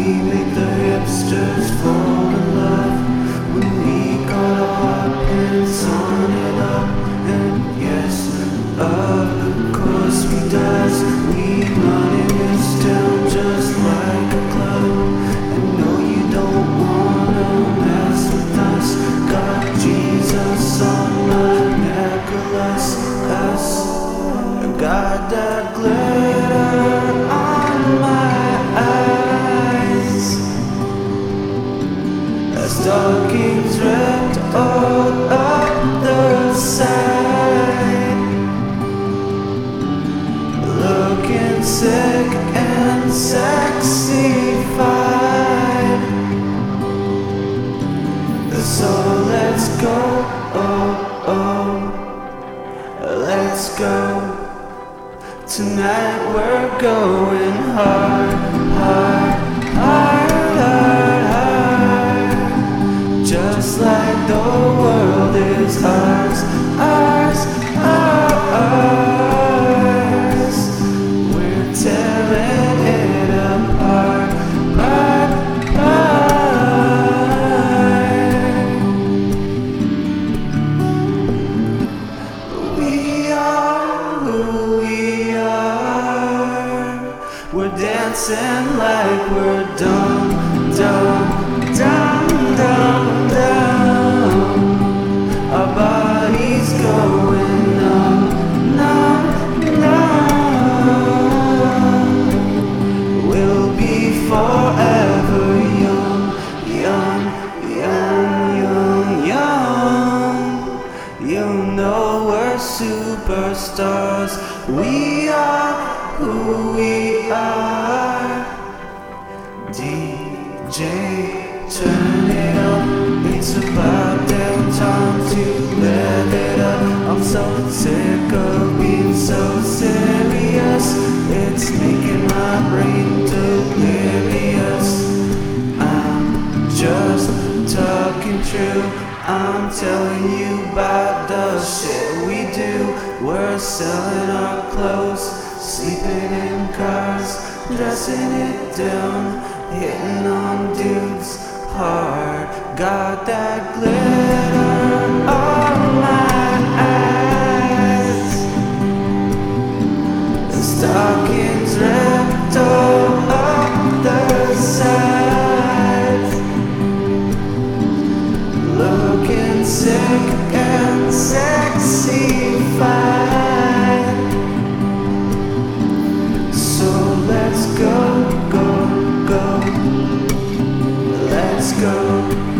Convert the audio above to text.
make the hipsters fall in love. When we got our pants on it up. And yes, of course we does. We run in this town just like a club. And no, you don't wanna mess with us. Got Jesus on my necklace. Got that glitter on my eyes. Stockings ripped all up the side. Looking sick and sexified. So let's go, let's go. Tonight we're going hard, hard, hard, hard, hard. Just like the world is ours, ours, ours. We're tearing it apart, apart, apart. We are who we are. We're dancing like we're dumb, dumb, dumb, dumb, dumb. Our bodies going numb, numb, numb. We'll be forever young, young, young, young, young. You know we're superstars. We are who we are. DJ, turn it up. It's about damn time to live it up. I'm so sick of being so serious. It's making my brain delirious. I'm just talking true. I'm telling you about the shit we do. We're selling our clothes, sleeping in cars, dressing it down, hitting on dudes hard. Got that glitter on my eyes. The stockings ripped all up the sides. Looking sick and sexified. So let's go, go, go. Let's go.